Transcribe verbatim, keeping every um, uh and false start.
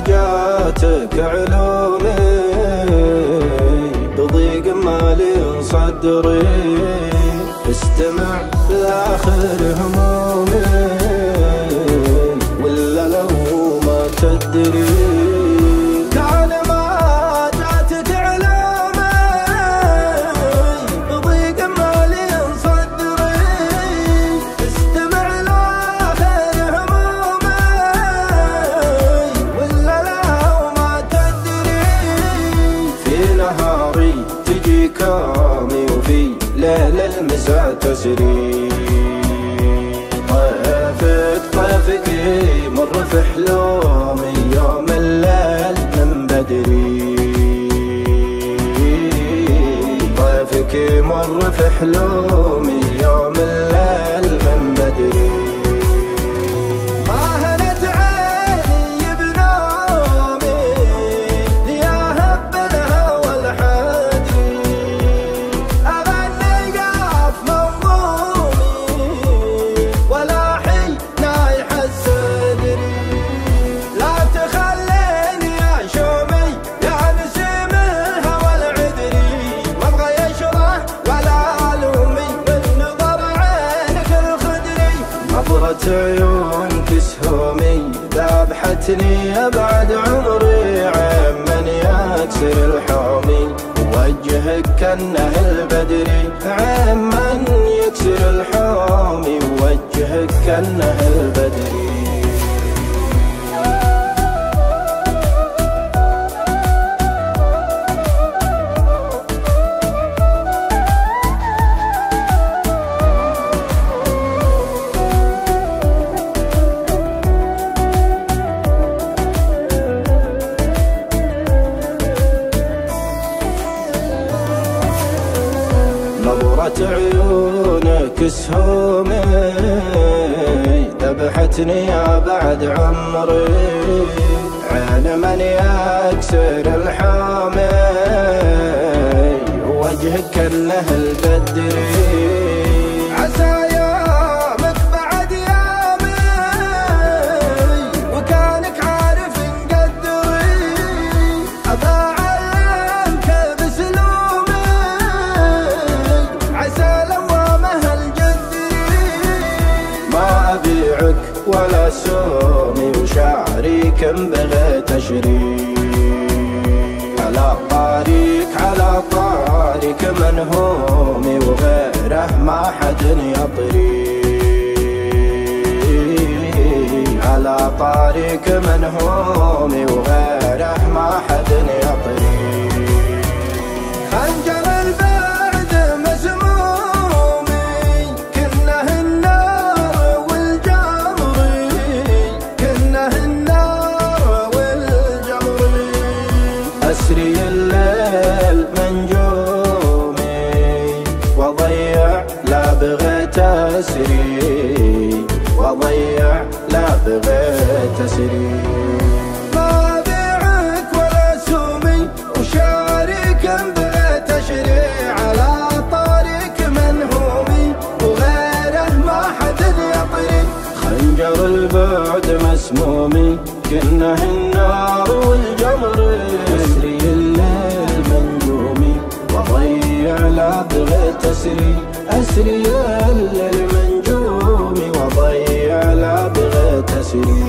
جاتك علومي بضيق مالي صدري، استمع لآخر همومي ولا لو ما تدري. كان ما جاتك علومي بضيق مالي صدري، استمع لآخر همومي ولا لو ما تدري. في نهاري تجي كامي وفي ليل المساء تسري، طيفك طيفك مر في حلومي يوم الليل من بدري، طيفك مر في حلومي يوم الليل من بدري. عيون كسهومي ذابحتني أبعد عمري، عين من يكسر الحومي وجهك كأنه البدري، عين من يكسر الحومي وجهك كأنه البدري. نظرة عيونك سهومي ذبحتني يا بعد عمري، عين من يكسر الحامي وجهك كأنه البدري. عسى يومك بعد يومي وكانك عارف نقدري، أبا علمك بسلومي عسى لوامه الجدري. ما أبيعك ولا سومي وشعري كم بغيت أشري، على طاريك على طاريك منهومي وغيره ما حد يطري، على طاريك منهومي وغيره ما حد يطري. خنجر البعد مسمومي كنه النار والجمري، كنه النار والجمري. أسري الليل منجومي وضيع لا بغيت أسري، وضيع لا بغيت أسري. ما أبيعك ولا سومي وشاريك بغيت أشري، على طريق منهومي وغيره ما حد يطري. خنجر البعد مسمومي كنه النار والجمر، أسري الليل منجومي وضيع لا بغيت أسري، أسري الليل منجومي وضيع لا بغيت أسري.